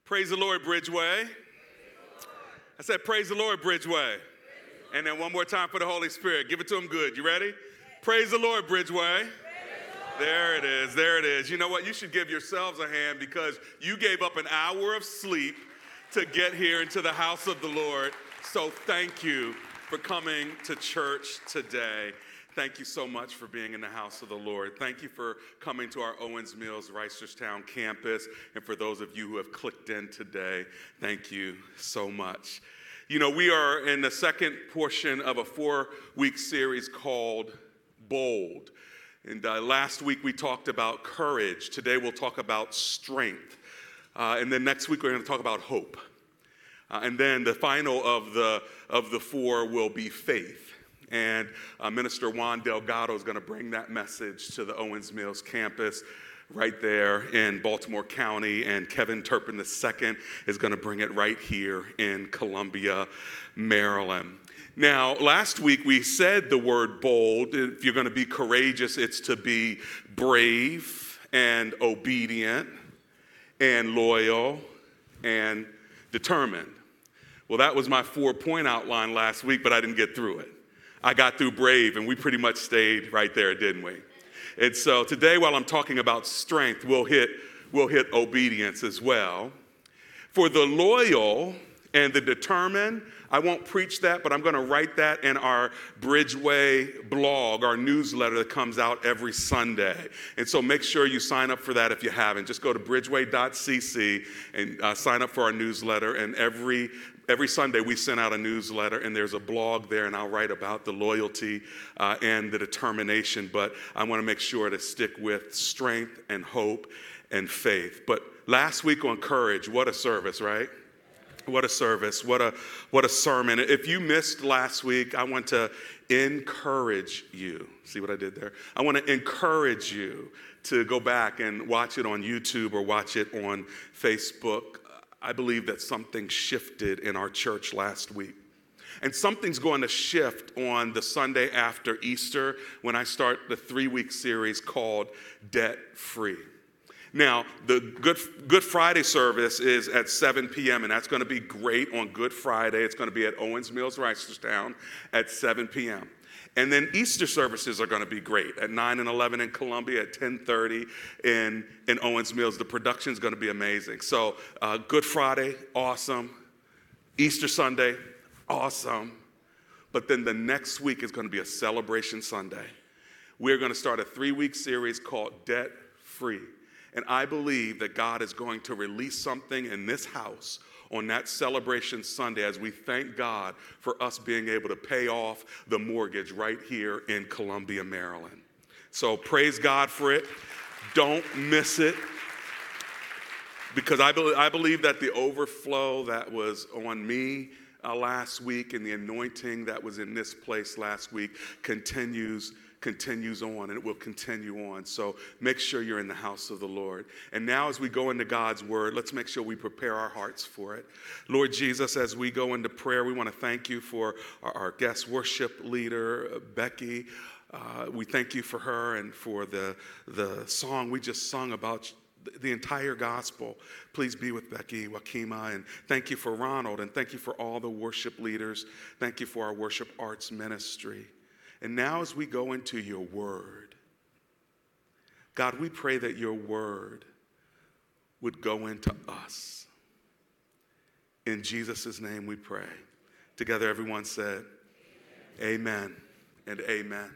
Praise the Lord, Bridgeway. I said, praise the Lord, Bridgeway. And then one more time for the Holy Spirit. Give it to him good. You ready? Praise the Lord, Bridgeway. There it is. There it is. You know what? You should give yourselves a hand because you gave up an hour of sleep to get here into the house of the Lord. So thank you for coming to church today. Thank you so much for being in the house of the Lord. Thank you for coming to our Owens Mills Reisterstown campus. And for those of you who have clicked in today, thank you so much. You know, we are in the second portion of a 4-week series called Bold. And last week we talked about courage. Today we'll talk about strength. And then next week we're going to talk about hope. And then the final of the four will be faith. And Minister Juan Delgado is going to bring that message to the Owens Mills campus right there in Baltimore County. And Kevin Turpin II is going to bring it right here in Columbia, Maryland. Now, last week we said the word bold. If you're going to be courageous, it's to be brave and obedient and loyal and determined. Well, that was my 4-point outline last week, but I didn't get through it. I got through brave, and we pretty much stayed right there, didn't we? And so today, while I'm talking about strength, we'll hit obedience as well. For the loyal and the determined, I won't preach that, but I'm going to write that in our Bridgeway blog, our newsletter that comes out every Sunday. And so make sure you sign up for that if you haven't. Just go to bridgeway.cc and sign up for our newsletter. And every Sunday we send out a newsletter, and there's a blog there, and I'll write about the loyalty and the determination. But I want to make sure to stick with strength and hope and faith. But last week on courage, what a service, right? What a service, what a sermon. If you missed last week, I want to encourage you. See what I did there? I want to encourage you to go back and watch it on YouTube or watch it on Facebook. I believe that something shifted in our church last week. And something's going to shift on the Sunday after Easter when I start the 3-week series called Debt Free. Now, the Good Friday service is at 7 p.m., and that's going to be great on Good Friday. It's going to be at Owens Mills Reisterstown at 7 p.m. And then Easter services are going to be great at 9 and 11 in Columbia, at 10:30 in Owens Mills. The production is going to be amazing. So Good Friday, awesome. Easter Sunday, awesome. But then the next week is going to be a celebration Sunday. We're going to start a 3-week series called Debt Free. And I believe that God is going to release something in this house on that celebration Sunday as we thank God for us being able to pay off the mortgage right here in Columbia, Maryland. So praise God for it. Don't miss it. Because I believe that the overflow that was on me last week and the anointing that was in this place last week continues on, and it will continue on. So make sure you're in the house of the Lord. And now as we go into God's word, let's make sure we prepare our hearts for it. Lord Jesus, as we go into prayer, we want to thank you for our guest worship leader, Becky. We thank you for her and for the song we just sung about the entire gospel. Please be with Becky, Wakima, and thank you for Ronald, and thank you for all the worship leaders. Thank you for our worship arts ministry. And now as we go into your word, God, we pray that your word would go into us. In Jesus' name we pray. Together everyone said, amen and amen.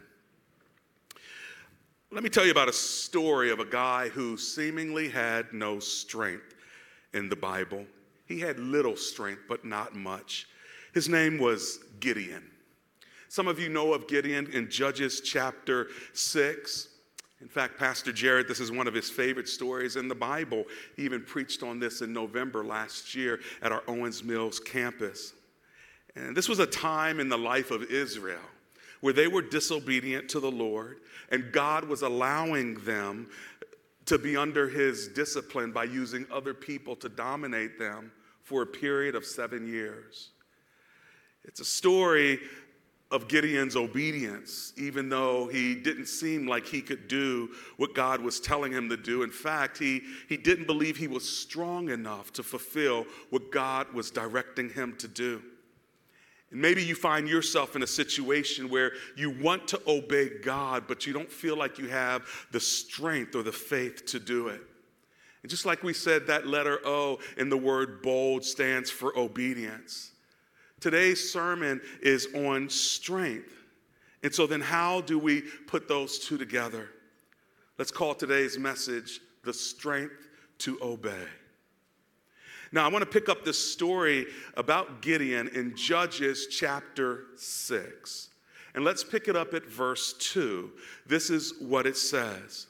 Let me tell you about a story of a guy who seemingly had no strength in the Bible. He had little strength, but not much. His name was Gideon. Some of you know of Gideon in Judges chapter 6. In fact, Pastor Jared, this is one of his favorite stories in the Bible. He even preached on this in November last year at our Owens Mills campus. And this was a time in the life of Israel where they were disobedient to the Lord, and God was allowing them to be under his discipline by using other people to dominate them for a period of 7 years. It's a story of Gideon's obedience, even though he didn't seem like he could do what God was telling him to do. In fact, he didn't believe he was strong enough to fulfill what God was directing him to do. And maybe you find yourself in a situation where you want to obey God, but you don't feel like you have the strength or the faith to do it. And just like we said, that letter O in the word bold stands for obedience. Today's sermon is on strength. And so then how do we put those two together? Let's call today's message, the strength to obey. Now, I want to pick up this story about Gideon in Judges chapter 6. And let's pick it up at verse 2. This is what it says.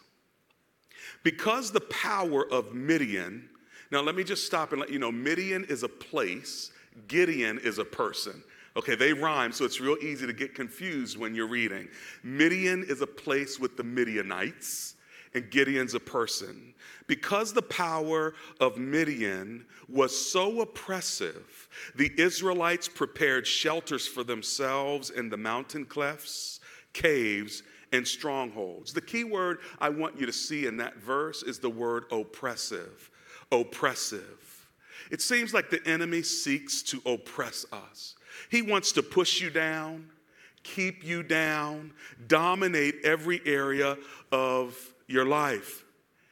Because the power of Midian, now let me just stop and let you know, Midian is a place, Gideon is a person. Okay, they rhyme, so it's real easy to get confused when you're reading. Midian is a place with the Midianites, and Gideon's a person. Because the power of Midian was so oppressive, the Israelites prepared shelters for themselves in the mountain clefts, caves, and strongholds. The key word I want you to see in that verse is the word oppressive. Oppressive. It seems like the enemy seeks to oppress us. He wants to push you down, keep you down, dominate every area of your life.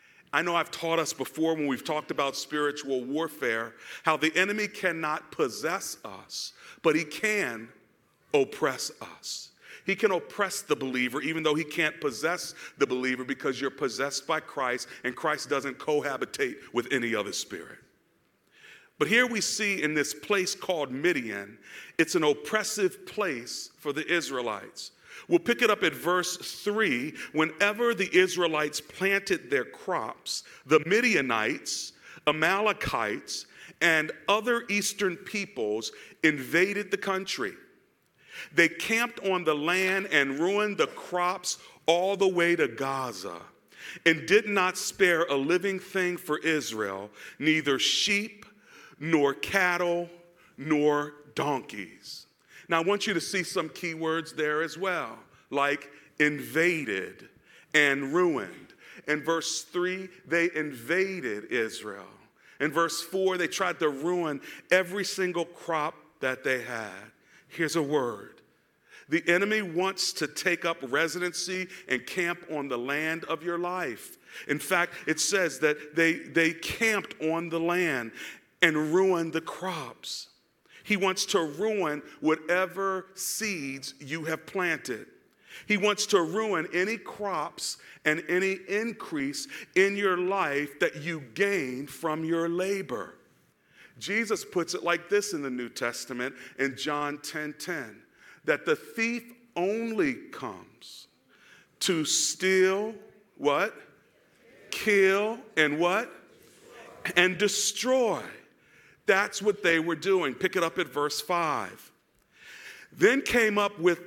I know I've taught us before when we've talked about spiritual warfare, how the enemy cannot possess us, but he can oppress us. He can oppress the believer even though he can't possess the believer because you're possessed by Christ and Christ doesn't cohabitate with any other spirit. But here we see in this place called Midian, it's an oppressive place for the Israelites. We'll pick it up at verse 3. Whenever the Israelites planted their crops, the Midianites, Amalekites, and other eastern peoples invaded the country. They camped on the land and ruined the crops all the way to Gaza and did not spare a living thing for Israel, neither sheep, nor cattle, nor donkeys. Now, I want you to see some key words there as well, like invaded and ruined. In verse 3, they invaded Israel. In verse 4, they tried to ruin every single crop that they had. Here's a word. The enemy wants to take up residency and camp on the land of your life. In fact, it says that they camped on the land and ruined the crops. He wants to ruin whatever seeds you have planted. He wants to ruin any crops and any increase in your life that you gain from your labor. Jesus puts it like this in the New Testament in John 10:10, that the thief only comes to steal, what? Kill, and what? And destroy. That's what they were doing. Pick it up at verse 5. They came up with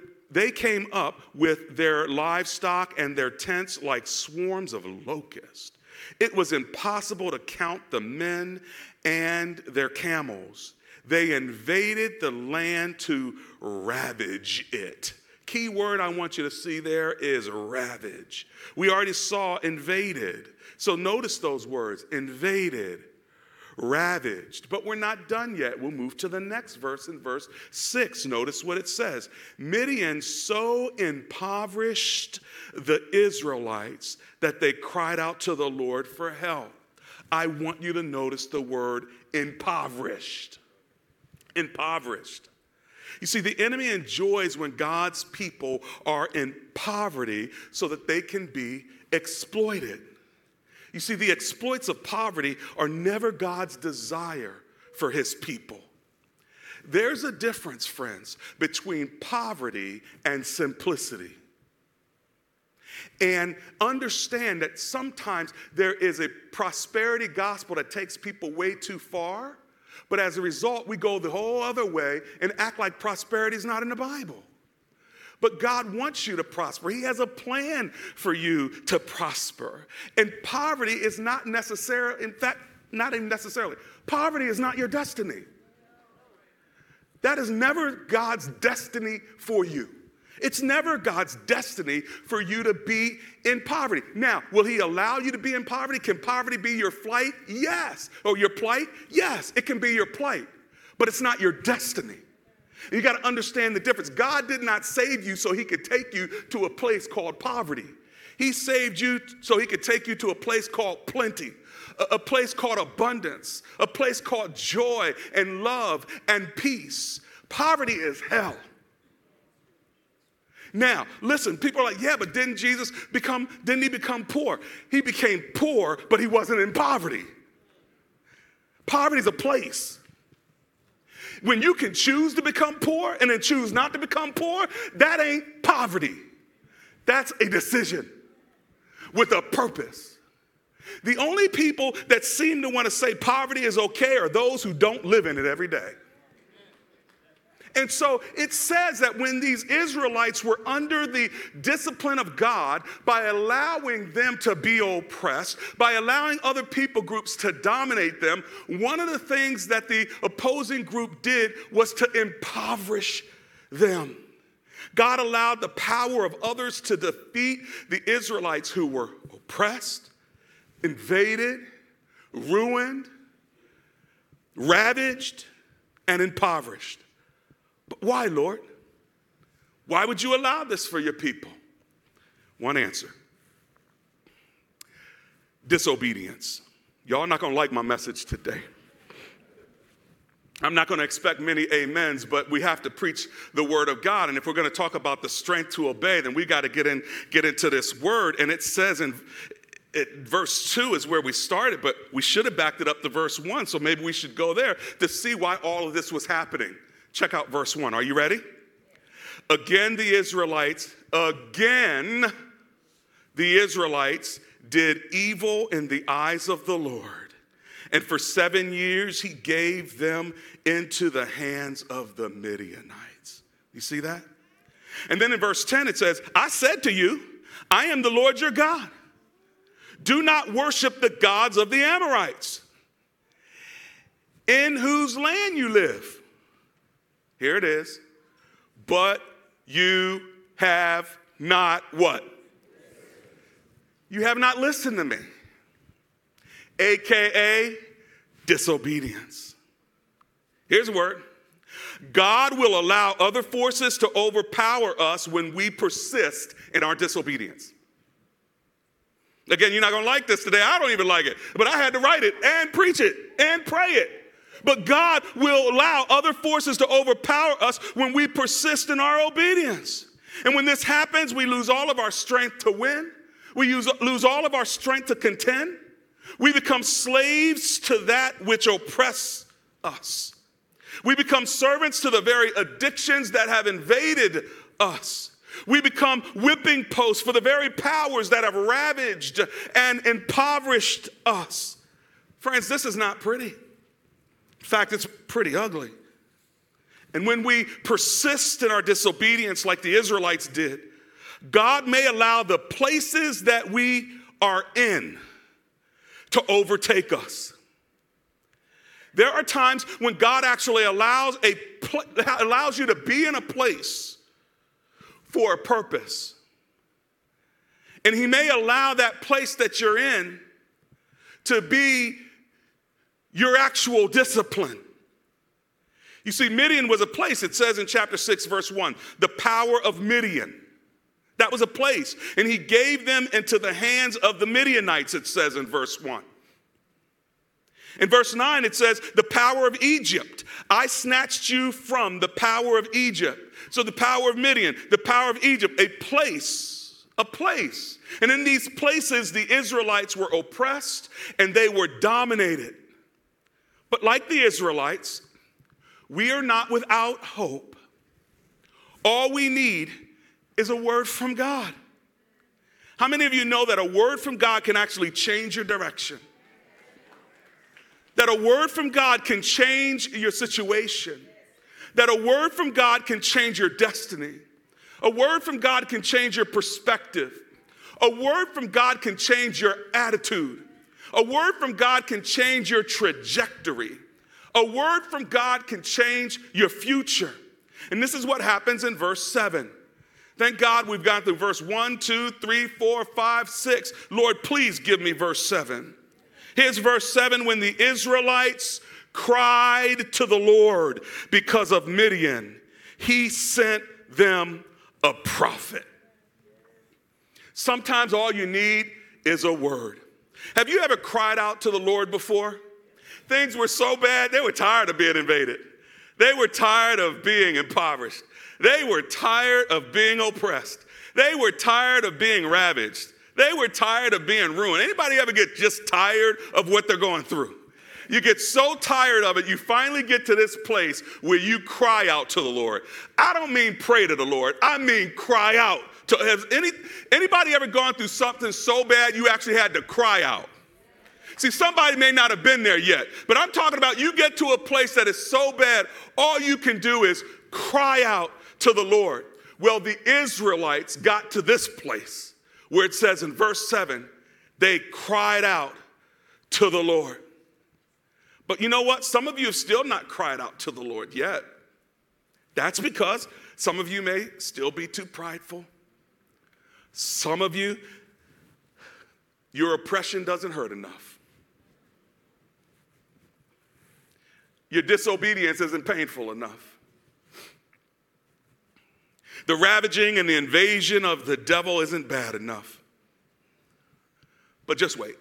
their livestock and their tents like swarms of locusts. It was impossible to count the men and their camels. They invaded the land to ravage it. Key word I want you to see there is ravage. We already saw invaded. So notice those words, invaded, ravaged. But we're not done yet. We'll move to the next verse in verse 6. Notice what it says. Midian so impoverished the Israelites that they cried out to the Lord for help. I want you to notice the word impoverished. Impoverished. You see, the enemy enjoys when God's people are in poverty so that they can be exploited. You see, the exploits of poverty are never God's desire for his people. There's a difference, friends, between poverty and simplicity. And understand that sometimes there is a prosperity gospel that takes people way too far, but as a result, we go the whole other way and act like prosperity is not in the Bible. But God wants you to prosper. He has a plan for you to prosper. And poverty is not necessarily, in fact, not even necessarily. Poverty is not your destiny. That is never God's destiny for you. It's never God's destiny for you to be in poverty. Now, will he allow you to be in poverty? Can poverty be your flight? Yes. Or your plight? Yes, it can be your plight. But it's not your destiny. You got to understand the difference. God did not save you so he could take you to a place called poverty. He saved you so he could take you to a place called plenty, a place called abundance, a place called joy and love and peace. Poverty is hell. Now, listen, people are like, yeah, but didn't he become poor? He became poor, but he wasn't in poverty. Poverty is a place. When you can choose to become poor and then choose not to become poor, that ain't poverty. That's a decision with a purpose. The only people that seem to want to say poverty is okay are those who don't live in it every day. And so it says that when these Israelites were under the discipline of God, by allowing them to be oppressed, by allowing other people groups to dominate them, one of the things that the opposing group did was to impoverish them. God allowed the power of others to defeat the Israelites who were oppressed, invaded, ruined, ravaged, and impoverished. But why, Lord? Why would you allow this for your people? One answer. Disobedience. Y'all are not going to like my message today. I'm not going to expect many amens, but we have to preach the word of God. And if we're going to talk about the strength to obey, then we got to get into this word. And it says in verse 2 is where we started, but we should have backed it up to verse 1. So maybe we should go there to see why all of this was happening. Check out verse 1. Are you ready? Again, the Israelites did evil in the eyes of the Lord. And for 7 years, he gave them into the hands of the Midianites. You see that? And then in verse 10, it says, I said to you, I am the Lord your God. Do not worship the gods of the Amorites, in whose land you live. Here it is. But you have not what? You have not listened to me. AKA disobedience. Here's a word. God will allow other forces to overpower us when we persist in our disobedience. Again, you're not going to like this today. I don't even like it. But I had to write it and preach it and pray it. But God will allow other forces to overpower us when we persist in our obedience. And when this happens, we lose all of our strength to win. We lose all of our strength to contend. We become slaves to that which oppress us. We become servants to the very addictions that have invaded us. We become whipping posts for the very powers that have ravaged and impoverished us. Friends, this is not pretty. In fact, it's pretty ugly. And when we persist in our disobedience like the Israelites did, God may allow the places that we are in to overtake us. There are times when God actually allows you to be in a place for a purpose. And he may allow that place that you're in to be your actual discipline. You see, Midian was a place. It says in chapter 6, verse 1, the power of Midian. That was a place. And he gave them into the hands of the Midianites, it says in verse 1. In verse 9, it says, the power of Egypt. I snatched you from the power of Egypt. So the power of Midian, the power of Egypt, a place. And in these places, the Israelites were oppressed and they were dominated. But like the Israelites, we are not without hope. All we need is a word from God. How many of you know that a word from God can actually change your direction? That a word from God can change your situation. That a word from God can change your destiny. A word from God can change your perspective. A word from God can change your attitude. A word from God can change your trajectory. A word from God can change your future. And this is what happens in verse 7. Thank God we've gone through verse 1, 2, 3, 4, 5, 6. Lord, please give me verse 7. Here's verse 7. When the Israelites cried to the Lord because of Midian, he sent them a prophet. Sometimes all you need is a word. Have you ever cried out to the Lord before? Things were so bad, they were tired of being invaded. They were tired of being impoverished. They were tired of being oppressed. They were tired of being ravaged. They were tired of being ruined. Anybody ever get just tired of what they're going through? You get so tired of it, you finally get to this place where you cry out to the Lord. I don't mean pray to the Lord. I mean cry out. Has anybody ever gone through something so bad you actually had to cry out? See, somebody may not have been there yet, but I'm talking about you get to a place that is so bad, all you can do is cry out to the Lord. Well, the Israelites got to this place where it says in verse 7, they cried out to the Lord. But you know what? Some of you have still not cried out to the Lord yet. That's because some of you may still be too prideful. Some of you, your oppression doesn't hurt enough. Your disobedience isn't painful enough. The ravaging and the invasion of the devil isn't bad enough. But just wait.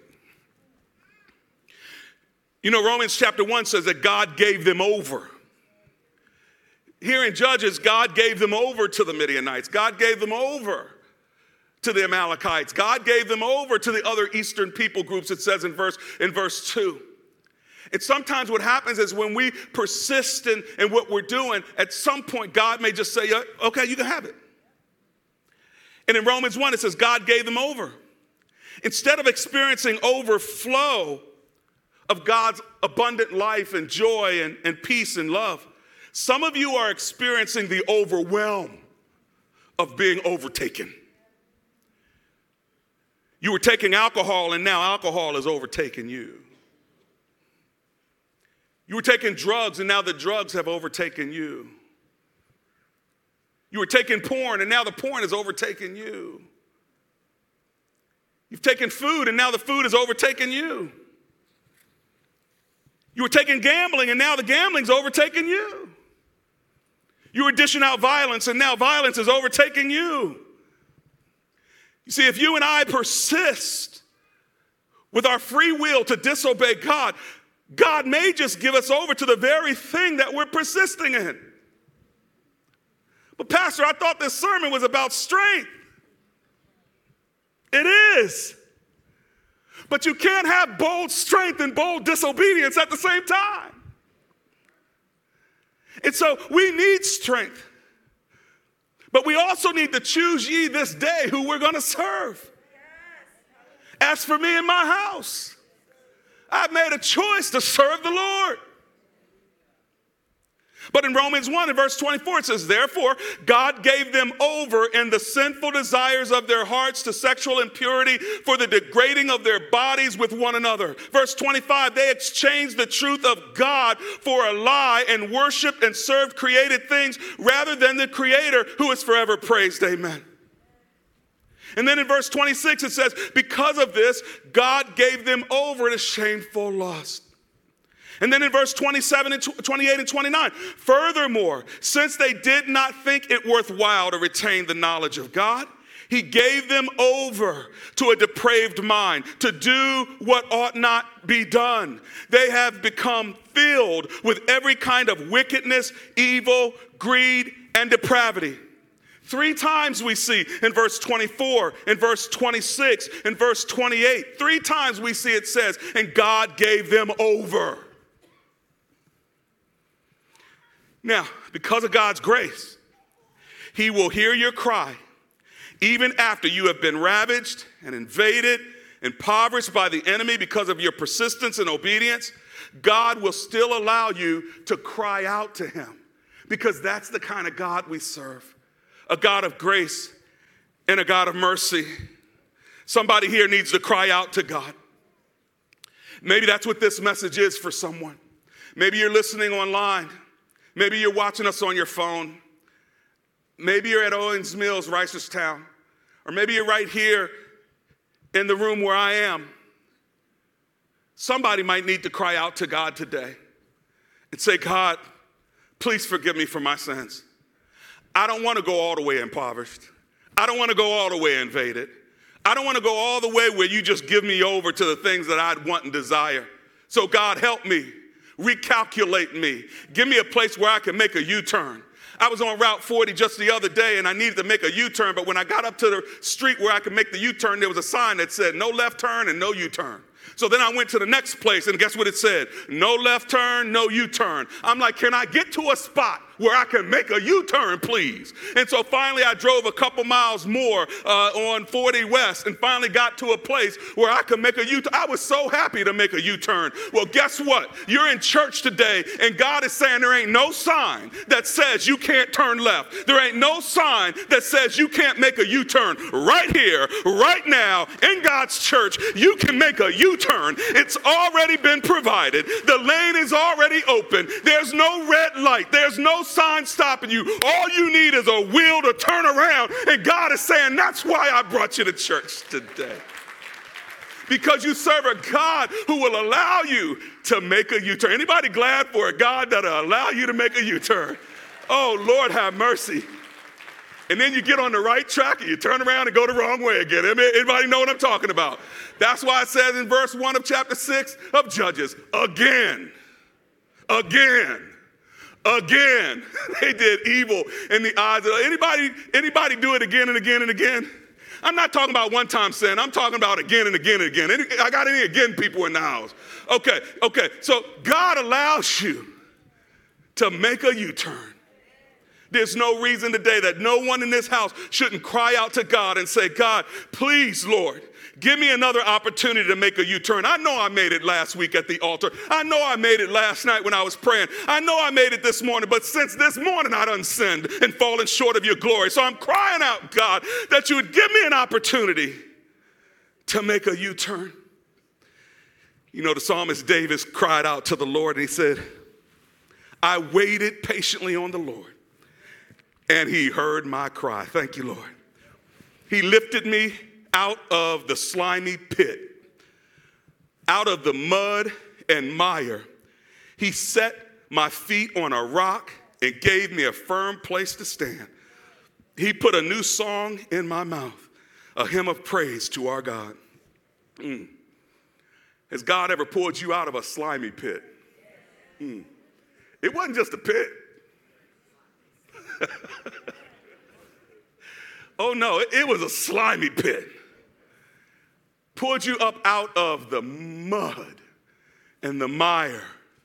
You know, Romans chapter 1 says that God gave them over. Here in Judges, God gave them over to the Midianites. God gave them over to the Amalekites. God gave them over to the other eastern people groups, it says in verse 2. And sometimes what happens is when we persist in what we're doing, at some point God may just say, okay, you can have it. And in Romans 1, it says God gave them over. Instead of experiencing overflow of God's abundant life and joy and peace and love, some of you are experiencing the overwhelm of being overtaken. You were taking alcohol, and now alcohol has overtaken you. You were taking drugs, and now the drugs have overtaken you. You were taking porn, and now the porn has overtaken you. You've taken food, and now the food has overtaken you. You were taking gambling, and now the gambling's overtaken you. You were dishing out violence, and now violence is overtaking you. You see, if you and I persist with our free will to disobey God, God may just give us over to the very thing that we're persisting in. But Pastor, I thought this sermon was about strength. It is. But you can't have bold strength and bold disobedience at the same time. And so we need strength. But we also need to choose ye this day who we're going to serve. As for me and my house, I've made a choice to serve the Lord. But in Romans 1 and verse 24, it says, therefore, God gave them over in the sinful desires of their hearts to sexual impurity for the degrading of their bodies with one another. Verse 25, they exchanged the truth of God for a lie and worshiped and served created things rather than the Creator who is forever praised. Amen. And then in verse 26, it says, because of this, God gave them over to shameful lust. And then in verse 27 and 28 and 29, furthermore, since they did not think it worthwhile to retain the knowledge of God, he gave them over to a depraved mind to do what ought not be done. They have become filled with every kind of wickedness, evil, greed, and depravity. 3 times we see in verse 24, in verse 26, in verse 28, 3 times we see it says, and God gave them over. Now, because of God's grace, he will hear your cry, even after you have been ravaged and invaded, impoverished by the enemy because of your persistence and obedience. God will still allow you to cry out to him because that's the kind of God we serve, a God of grace and a God of mercy. Somebody here needs to cry out to God. Maybe that's what this message is for someone. Maybe you're listening online. Maybe you're watching us on your phone. Maybe you're at Owens Mills, Reisterstown. Or maybe you're right here in the room where I am. Somebody might need to cry out to God today and say, God, please forgive me for my sins. I don't want to go all the way impoverished. I don't want to go all the way invaded. I don't want to go all the way where you just give me over to the things that I want and desire. So God, help me. Recalculate me. Give me a place where I can make a U-turn. I was on Route 40 just the other day, and I needed to make a U-turn, but when I got up to the street where I could make the U-turn, there was a sign that said no left turn and no U-turn. So then I went to the next place, and guess what it said? No left turn, no U-turn. I'm like, can I get to a spot where I can make a U-turn, please? And so finally I drove a couple miles more on 40 West and finally got to a place where I could make a U-turn. I was so happy to make a U-turn. Well, guess what? You're in church today, and God is saying there ain't no sign that says you can't turn left. There ain't no sign that says you can't make a U-turn. Right here, right now, in God's church, you can make a U-turn. It's already been provided. The lane is already open. There's no red light. There's no sign stopping you. All you need is a wheel to turn around, and God is saying, that's why I brought you to church today. Because you serve a God who will allow you to make a U-turn. Anybody glad for a God that'll allow you to make a U-turn? Oh, Lord, have mercy. And then you get on the right track and you turn around and go the wrong way again. Anybody know what I'm talking about? That's why it says in verse 1 of chapter 6 of Judges, again. They did evil in the eyes of anybody do it again and again and again? I'm not talking about one-time sin. I'm talking about again and again and again. I got any again people in the house? Okay. So God allows you to make a U-turn. There's no reason today that no one in this house shouldn't cry out to God and say, God, please, Lord, give me another opportunity to make a U-turn. I know I made it last week at the altar. I know I made it last night when I was praying. I know I made it this morning, but since this morning I done sinned and fallen short of your glory. So I'm crying out, God, that you would give me an opportunity to make a U-turn. You know, the psalmist David cried out to the Lord and he said, I waited patiently on the Lord and he heard my cry. Thank you, Lord. He lifted me out of the slimy pit, out of the mud and mire. He set my feet on a rock and gave me a firm place to stand. He put a new song in my mouth, a hymn of praise to our God. Has God ever pulled you out of a slimy pit? It wasn't just a pit. Oh no, it was a slimy pit. Pulled you up out of the mud and the mire.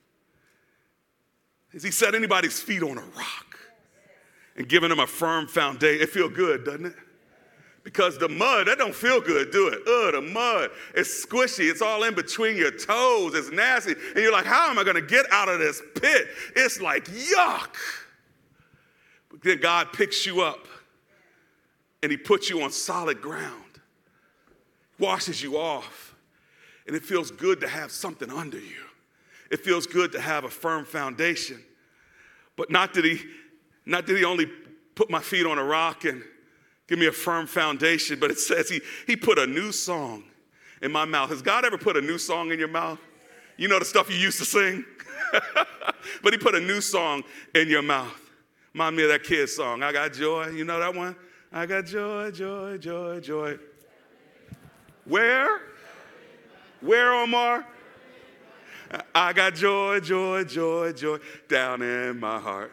Has he set anybody's feet on a rock and given them a firm foundation? It feels good, doesn't it? Because the mud, that don't feel good, do it? The mud, it's squishy. It's all in between your toes. It's nasty. And you're like, how am I going to get out of this pit? It's like, yuck. But then God picks you up and he puts you on solid ground, washes you off, and it feels good to have something under you. It feels good to have a firm foundation. But not did he only put my feet on a rock and give me a firm foundation, but it says he put a new song in my mouth. Has God ever put a new song in your mouth? You know the stuff you used to sing? But he put a new song in your mouth. Remind me of that kid's song, I got joy. You know that one? I got joy, joy, joy, joy. Where? Where, Omar? I got joy, joy, joy, joy down in my heart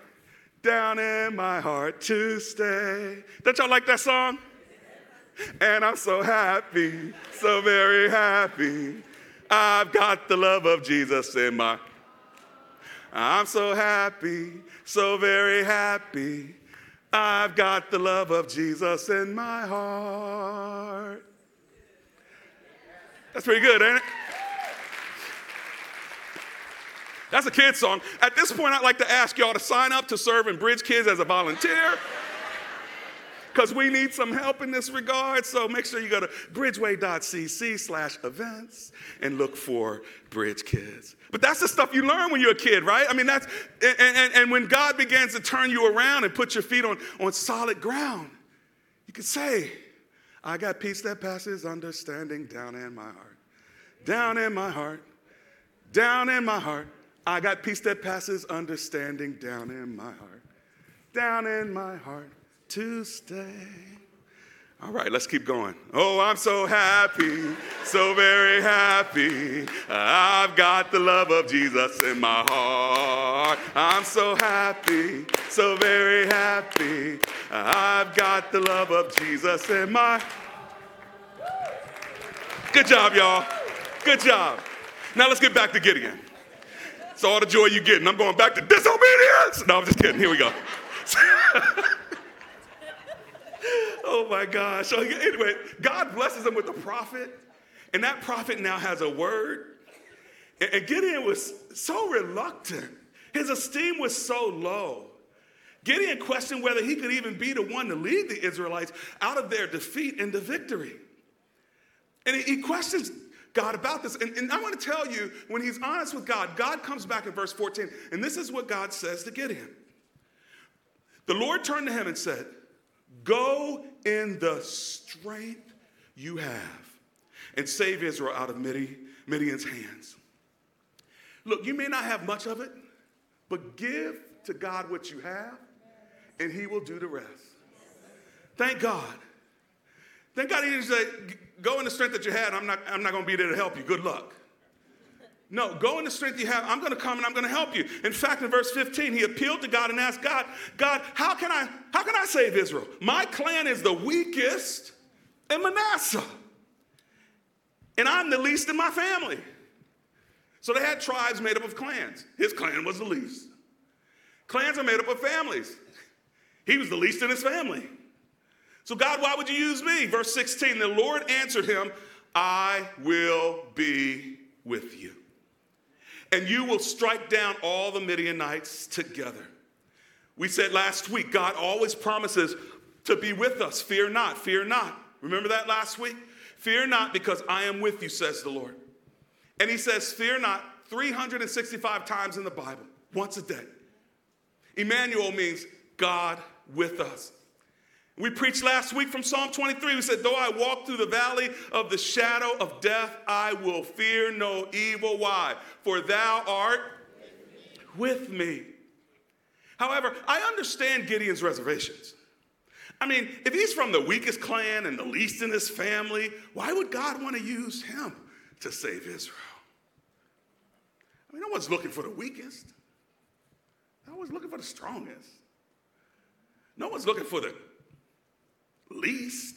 to stay. Don't y'all like that song? And I'm so happy, so very happy. I've got the love of Jesus in my. I'm so happy, so very happy. I've got the love of Jesus in my heart. That's pretty good, ain't it? That's a kid's song. At this point, I'd like to ask y'all to sign up to serve in Bridge Kids as a volunteer. because we need some help in this regard. So make sure you go to bridgeway.cc/events and look for Bridge Kids. But that's the stuff you learn when you're a kid, right? I mean, that's, and when God begins to turn you around and put your feet on solid ground, you can say, I got peace that passes understanding down in my heart. Down in my heart. Down in my heart. I got peace that passes understanding down in my heart. Down in my heart to stay. All right, let's keep going. Oh, I'm so happy, so very happy. I've got the love of Jesus in my heart. I'm so happy, so very happy. I've got the love of Jesus in my heart. Good job, y'all. Good job. Now let's get back to Gideon. It's all the joy you get, and I'm going back to disobedience. No, I'm just kidding. Here we go. Oh my gosh. So anyway, God blesses him with a prophet, and that prophet now has a word. And Gideon was so reluctant. His esteem was so low. Gideon questioned whether he could even be the one to lead the Israelites out of their defeat into victory. And he questions God about this. And I want to tell you, when he's honest with God, God comes back in verse 14, and this is what God says to Gideon. The Lord turned to him and said, go in the strength you have and save Israel out of Midian's hands. Look, you may not have much of it, but give to God what you have, and he will do the rest. Thank God. Thank God he didn't say, go in the strength that you had. I'm not going to be there to help you. Good luck. No, go in the strength you have. I'm going to come and I'm going to help you. In fact, in verse 15, he appealed to God and asked God, how can I save Israel? My clan is the weakest in Manasseh, and I'm the least in my family. So they had tribes made up of clans. His clan was the least. Clans are made up of families. He was the least in his family. So God, why would you use me? Verse 16, the Lord answered him, I will be with you, and you will strike down all the Midianites together. We said last week, God always promises to be with us. Fear not, fear not. Remember that last week? Fear not, because I am with you, says the Lord. And he says, fear not 365 times in the Bible, once a day. Emmanuel means God with us. We preached last week from Psalm 23. We said, though I walk through the valley of the shadow of death, I will fear no evil. Why? For thou art with me. However, I understand Gideon's reservations. I mean, if he's from the weakest clan and the least in his family, why would God want to use him to save Israel? I mean, no one's looking for the weakest. No one's looking for the strongest. No one's looking for the least.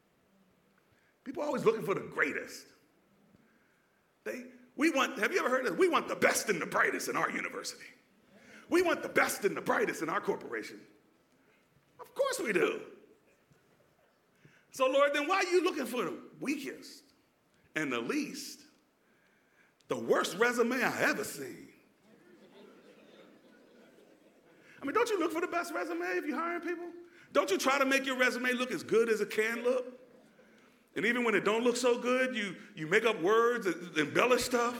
People are always looking for the greatest. Have you ever heard of this? We want the best and the brightest in our university. We want the best and the brightest in our corporation. Of course we do. So Lord, then why are you looking for the weakest and the least? The worst resume I ever seen. I mean, don't you look for the best resume if you're hiring people? Don't you try to make your resume look as good as it can look? And even when it don't look so good, you make up words, embellish stuff.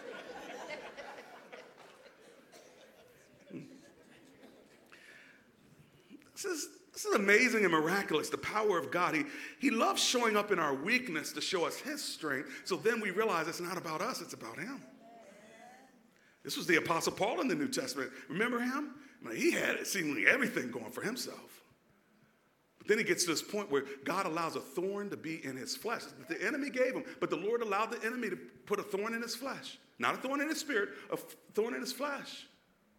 This is amazing and miraculous, the power of God. He loves showing up in our weakness to show us his strength, so then we realize it's not about us, it's about him. This was the Apostle Paul in the New Testament. Remember him? I mean, he had seemingly everything going for himself. But then he gets to this point where God allows a thorn to be in his flesh. The enemy gave him, but the Lord allowed the enemy to put a thorn in his flesh. Not a thorn in his spirit, a thorn in his flesh.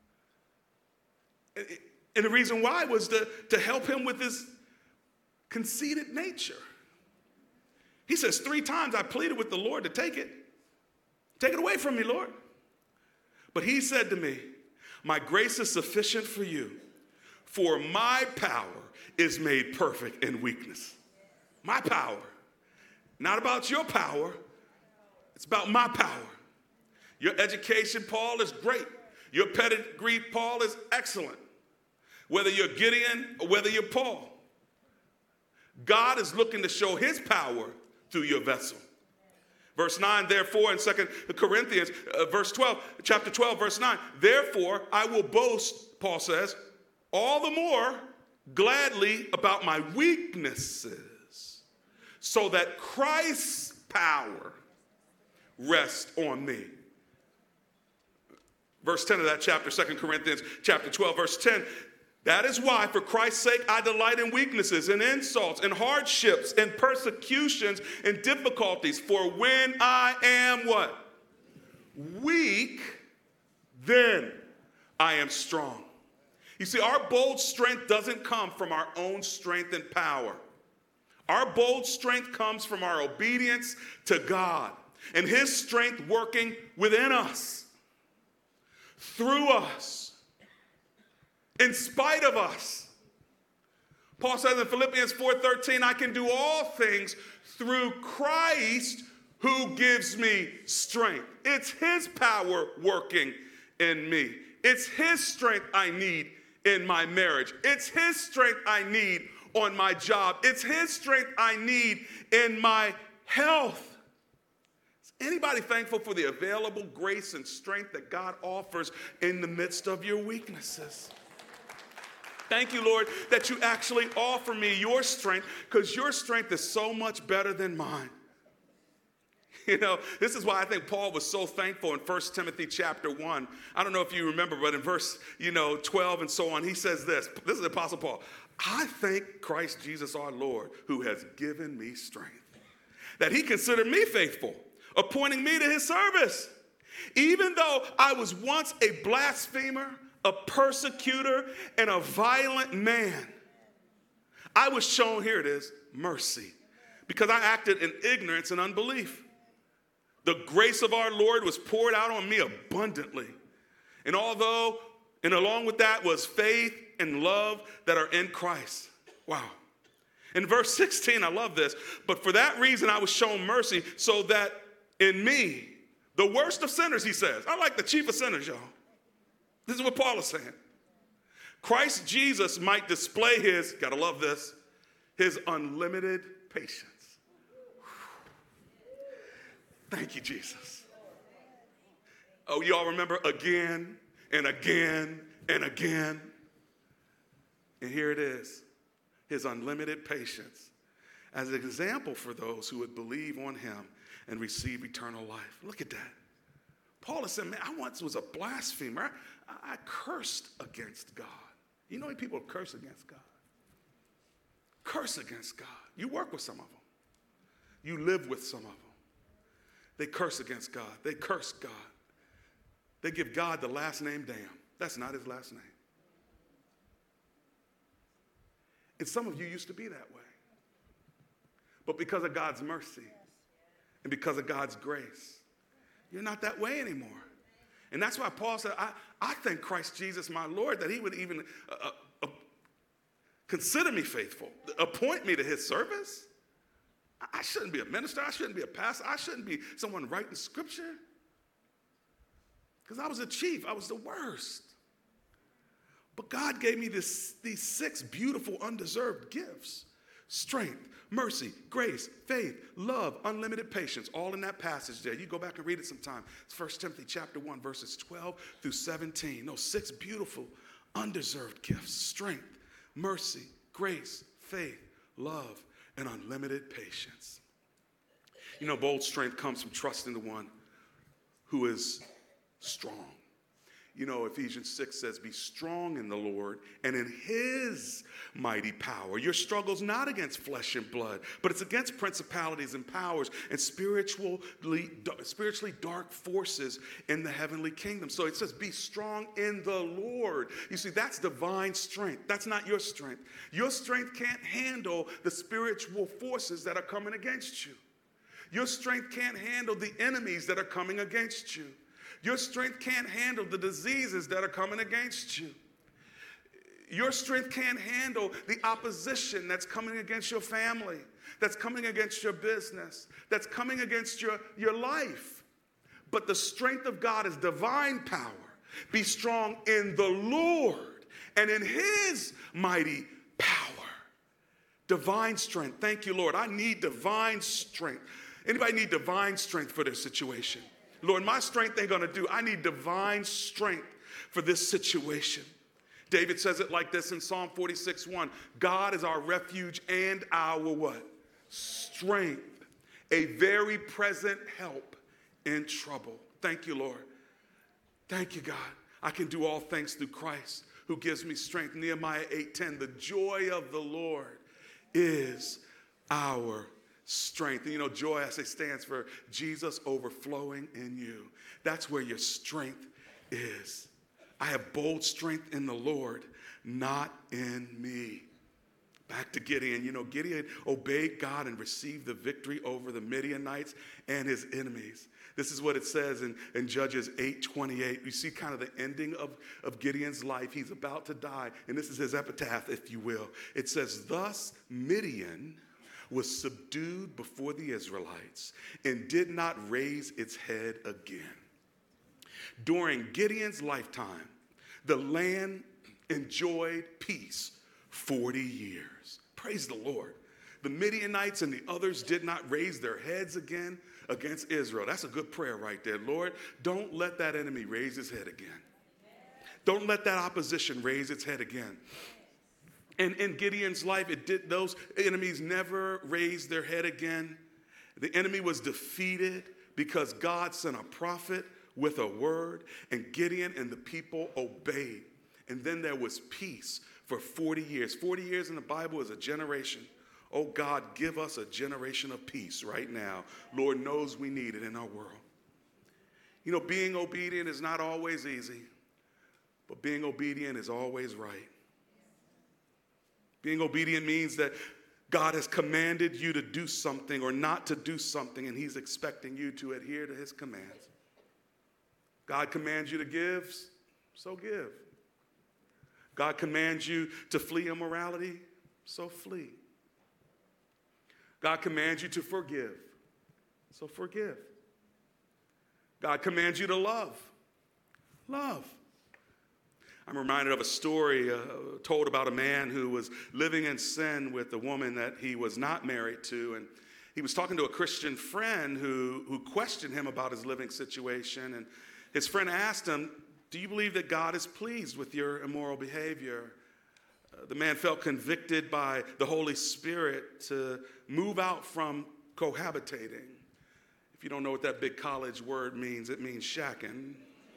And the reason why was to help him with his conceited nature. He says, 3 times I pleaded with the Lord to take it. Take it away from me, Lord. But he said to me, my grace is sufficient for you, for my power is made perfect in weakness. My power. Not about your power. It's about my power. Your education, Paul, is great. Your pedigree, Paul, is excellent. Whether you're Gideon or whether you're Paul. God is looking to show his power through your vessel. Verse 9, therefore, in 2 Corinthians, chapter 12, verse 9, therefore I will boast, Paul says, all the more gladly about my weaknesses, so that Christ's power rests on me. Verse 10 of that chapter, 2 Corinthians chapter 12, verse 10, that is why, for Christ's sake, I delight in weaknesses, in insults, in hardships, in persecutions, in difficulties. For when I am what? Weak, then I am strong. You see, our bold strength doesn't come from our own strength and power. Our bold strength comes from our obedience to God and his strength working within us, through us, in spite of us. Paul says in Philippians 4:13, I can do all things through Christ who gives me strength. It's his power working in me. It's his strength I need in my marriage. It's his strength I need on my job. It's his strength I need in my health. Is anybody thankful for the available grace and strength that God offers in the midst of your weaknesses? Thank you, Lord, that you actually offer me your strength, because your strength is so much better than mine. You know, this is why I think Paul was so thankful in 1 Timothy chapter 1. I don't know if you remember, but in verse, 12 and so on, he says this. This is the Apostle Paul. I thank Christ Jesus our Lord, who has given me strength, that he considered me faithful, appointing me to his service. Even though I was once a blasphemer, a persecutor, and a violent man, I was shown, here it is, mercy, because I acted in ignorance and unbelief. The grace of our Lord was poured out on me abundantly. And along with that was faith and love that are in Christ. Wow. In verse 16, I love this. But for that reason, I was shown mercy, so that in me, the worst of sinners, he says, I like the chief of sinners, y'all. This is what Paul is saying. Christ Jesus might display his, gotta love this, his unlimited patience. Thank you, Jesus. Oh, y'all remember again and again and again. And here it is, his unlimited patience as an example for those who would believe on him and receive eternal life. Look at that. Paul is saying, man, I once was a blasphemer. I cursed against God. You know how people curse against God? Curse against God. You work with some of them. You live with some of them. They curse against God. They curse God. They give God the last name damn. That's not his last name. And some of you used to be that way. But because of God's mercy and because of God's grace, you're not that way anymore. And that's why Paul said, I thank Christ Jesus, my Lord, that he would even consider me faithful, appoint me to his service. I shouldn't be a minister. I shouldn't be a pastor. I shouldn't be someone writing scripture. Because I was a chief. I was the worst. But God gave me these 6 beautiful, undeserved gifts. Strength, mercy, grace, faith, love, unlimited patience, all in that passage there. You go back and read it sometime. It's 1 Timothy chapter 1, verses 12 through 17. Those 6 beautiful, undeserved gifts. Strength, mercy, grace, faith, love, and unlimited patience. You know, bold strength comes from trusting the one who is strong. You know, Ephesians 6 says, be strong in the Lord and in his mighty power. Your struggle's not against flesh and blood, but it's against principalities and powers and spiritually dark forces in the heavenly kingdom. So it says, be strong in the Lord. You see, that's divine strength. That's not your strength. Your strength can't handle the spiritual forces that are coming against you. Your strength can't handle the enemies that are coming against you. Your strength can't handle the diseases that are coming against you. Your strength can't handle the opposition that's coming against your family, that's coming against your business, that's coming against your life. But the strength of God is divine power. Be strong in the Lord and in his mighty power. Divine strength. Thank you, Lord. I need divine strength. Anybody need divine strength for their situation? Lord, my strength ain't going to do. I need divine strength for this situation. David says it like this in Psalm 46:1. God is our refuge and our what? Strength. A very present help in trouble. Thank you, Lord. Thank you, God. I can do all things through Christ who gives me strength. Nehemiah 8:10. The joy of the Lord is our strength. And you know, joy, I say, stands for Jesus overflowing in you. That's where your strength is. I have bold strength in the Lord, not in me. Back to Gideon. You know, Gideon obeyed God and received the victory over the Midianites and his enemies. This is what it says in Judges 8:28. You see kind of the ending of Gideon's life. He's about to die, and this is his epitaph, if you will. It says, thus Midian was subdued before the Israelites and did not raise its head again. During Gideon's lifetime, the land enjoyed peace 40 years. Praise the Lord. The Midianites and the others did not raise their heads again against Israel. That's a good prayer right there. Lord, don't let that enemy raise his head again. Don't let that opposition raise its head again. And in Gideon's life, those enemies never raised their head again. The enemy was defeated because God sent a prophet with a word, and Gideon and the people obeyed. And then there was peace for 40 years. 40 years in the Bible is a generation. Oh God, give us a generation of peace right now. Lord knows we need it in our world. You know, being obedient is not always easy, but being obedient is always right. Being obedient means that God has commanded you to do something or not to do something, and he's expecting you to adhere to his commands. God commands you to give, so give. God commands you to flee immorality, so flee. God commands you to forgive, so forgive. God commands you to love, love. I'm reminded of a story told about a man who was living in sin with a woman that he was not married to, and he was talking to a Christian friend who questioned him about his living situation, and his friend asked him, do you believe that God is pleased with your immoral behavior? The man felt convicted by the Holy Spirit to move out from cohabitating. If you don't know what that big college word means, it means shacking.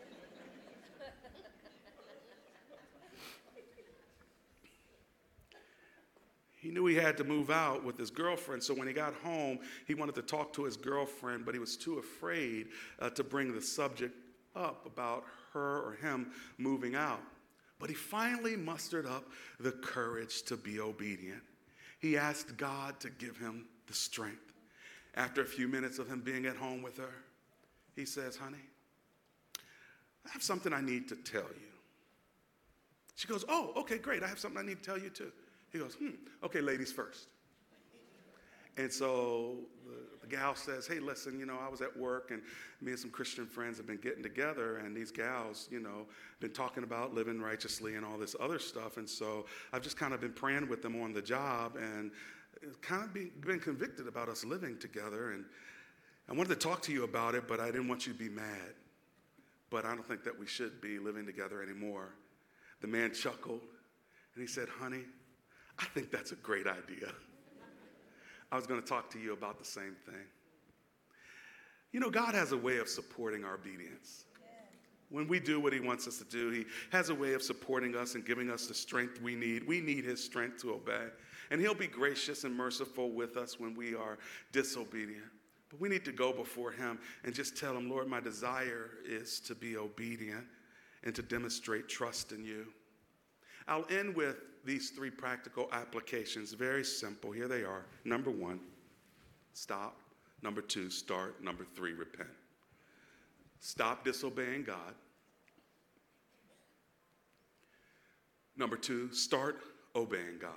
He knew he had to move out with his girlfriend, so when he got home, he wanted to talk to his girlfriend, but he was too afraid to bring the subject up about her or him moving out. But he finally mustered up the courage to be obedient. He asked God to give him the strength. After a few minutes of him being at home with her, he says, honey, I have something I need to tell you. She goes, oh, okay, great. I have something I need to tell you too. He goes, okay, ladies first. And so the gal says, hey, listen, you know, I was at work and me and some Christian friends have been getting together, and these gals, you know, been talking about living righteously and all this other stuff. And so I've just kind of been praying with them on the job and kind of been convicted about us living together. And I wanted to talk to you about it, but I didn't want you to be mad. But I don't think that we should be living together anymore. The man chuckled and he said, honey, I think that's a great idea. I was going to talk to you about the same thing. You know, God has a way of supporting our obedience. When we do what he wants us to do, he has a way of supporting us and giving us the strength we need. We need his strength to obey. And he'll be gracious and merciful with us when we are disobedient. But we need to go before him and just tell him, Lord, my desire is to be obedient and to demonstrate trust in you. I'll end with these three practical applications. Very simple. Here they are. Number one, stop. Number two, start. Number three, repent. Stop disobeying God. Number two, start obeying God.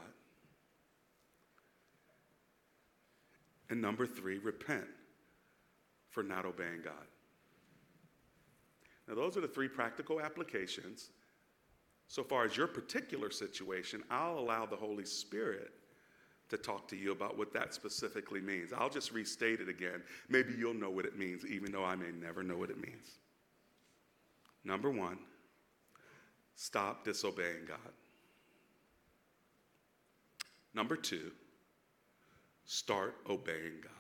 And number three, repent for not obeying God. Now, those are the three practical applications. So far as your particular situation, I'll allow the Holy Spirit to talk to you about what that specifically means. I'll just restate it again. Maybe you'll know what it means, even though I may never know what it means. Number one, stop disobeying God. Number two, start obeying God.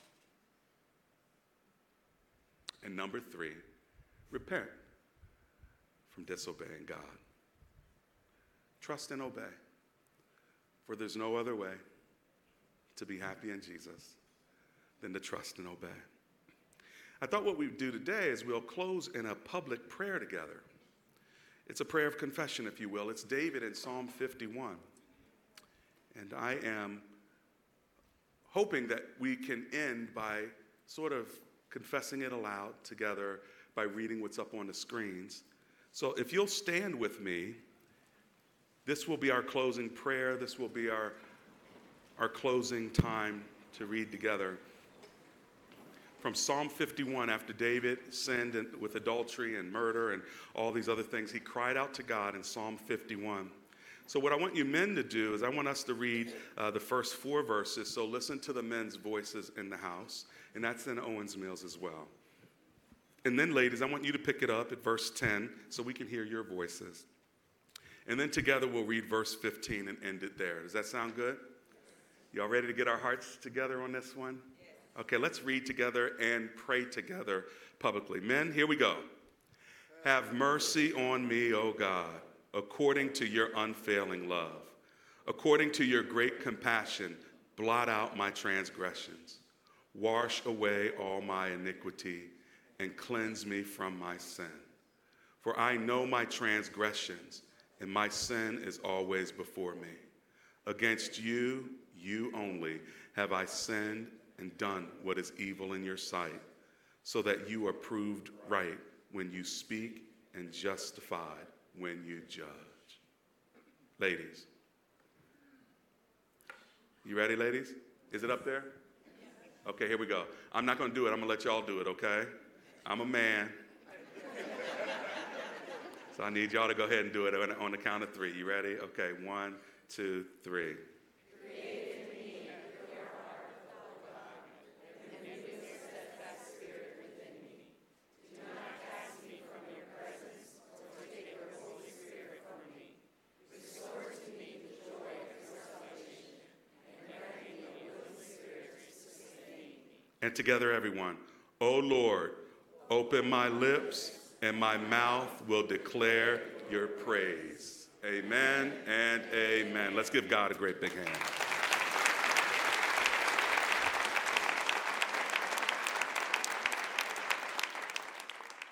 And number three, repent from disobeying God. Trust and obey, for there's no other way to be happy in Jesus than to trust and obey. I thought what we'd do today is we'll close in a public prayer together. It's a prayer of confession, if you will. It's David in Psalm 51. And I am hoping that we can end by sort of confessing it aloud together by reading what's up on the screens. So if you'll stand with me, this will be our closing prayer. This will be our closing time to read together. From Psalm 51, after David sinned with adultery and murder and all these other things, he cried out to God in Psalm 51. So what I want you men to do is I want us to read the first 4 verses. So listen to the men's voices in the house. And that's in Owens Mills as well. And then, ladies, I want you to pick it up at verse 10 so we can hear your voices. And then together we'll read verse 15 and end it there. Does that sound good? Y'all ready to get our hearts together on this one? Okay, let's read together and pray together publicly. Men, here we go. Have mercy on me, O God, according to your unfailing love. According to your great compassion, blot out my transgressions. Wash away all my iniquity and cleanse me from my sin. For I know my transgressions, and my sin is always before me. Against you, you only, have I sinned and done what is evil in your sight, so that you are proved right when you speak and justified when you judge. Ladies. You ready, ladies? Is it up there? Okay, here we go. I'm not going to do it. I'm going to let y'all do it, okay? I'm a man. So I need y'all to go ahead and do it on the count of 3. You ready? Okay, 1, 2, 3. And together, everyone. O Lord, open my lips, and my mouth will declare your praise. Amen and amen. Let's give God a great big hand.